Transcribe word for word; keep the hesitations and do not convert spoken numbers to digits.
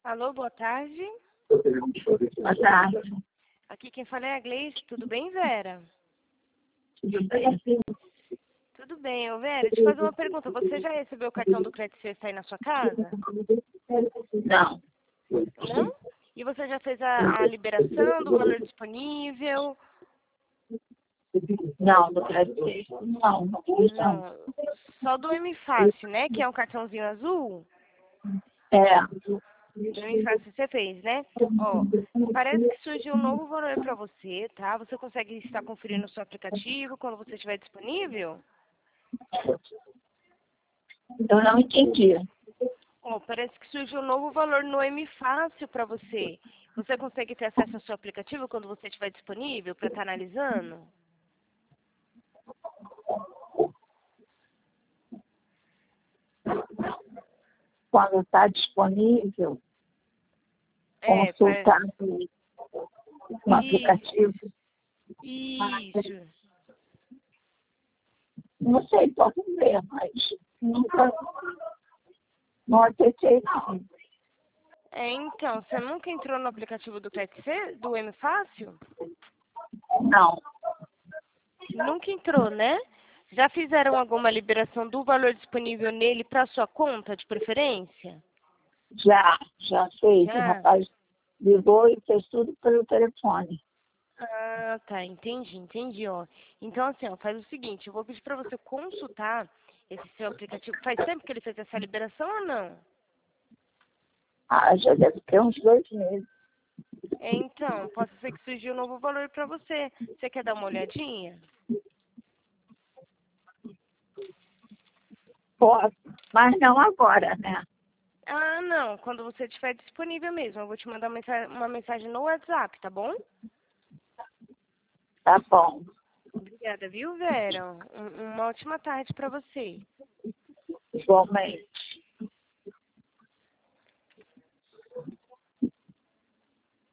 Alô, boa tarde. Boa tarde. Aqui quem fala é a Gleice. Tudo bem, Vera? Tudo bem? Tudo bem. Ô, Vera, deixa eu fazer uma pergunta. Você já recebeu o cartão do Crédito Sexta aí na sua casa? Não. Não? E você já fez a, a liberação do valor disponível? Não, do crédito. Não, não fiz não. Não. Só do M Fácil, né? Que é um cartãozinho azul? É. Do M Fácil você fez, né? Ó, parece que surgiu um novo valor para você, tá? Você consegue estar conferindo o seu aplicativo quando você estiver disponível? Eu não entendi. Ó, parece que surgiu um novo valor no M Fácil para você. Você consegue ter acesso ao seu aplicativo quando você estiver disponível para estar analisando? Quando está disponível, É, consultar parece... no no aplicativo. Isso. Não sei, posso ver, mas nunca não acessei não. É, então, você nunca entrou no aplicativo do Crédito C, do M Fácil? Não. Nunca entrou, né? Já fizeram alguma liberação do valor disponível nele para sua conta, de preferência? Já, já fez. O Já? rapaz ligou e fez tudo pelo telefone. Ah, tá, entendi, entendi, ó. Então, assim, ó, faz o seguinte, eu vou pedir para você consultar esse seu aplicativo. Faz tempo que ele fez essa liberação ou não? Ah, já deve ter uns dois meses. É, então, pode ser que surgiu um novo valor para você. Você quer dar uma olhadinha? Posso, mas não agora, né? Ah, não, quando você estiver disponível mesmo. Eu vou te mandar uma mensa- uma mensagem no WhatsApp, tá bom? Tá bom. Obrigada, viu, Vera? Um- uma ótima tarde para você. Igualmente.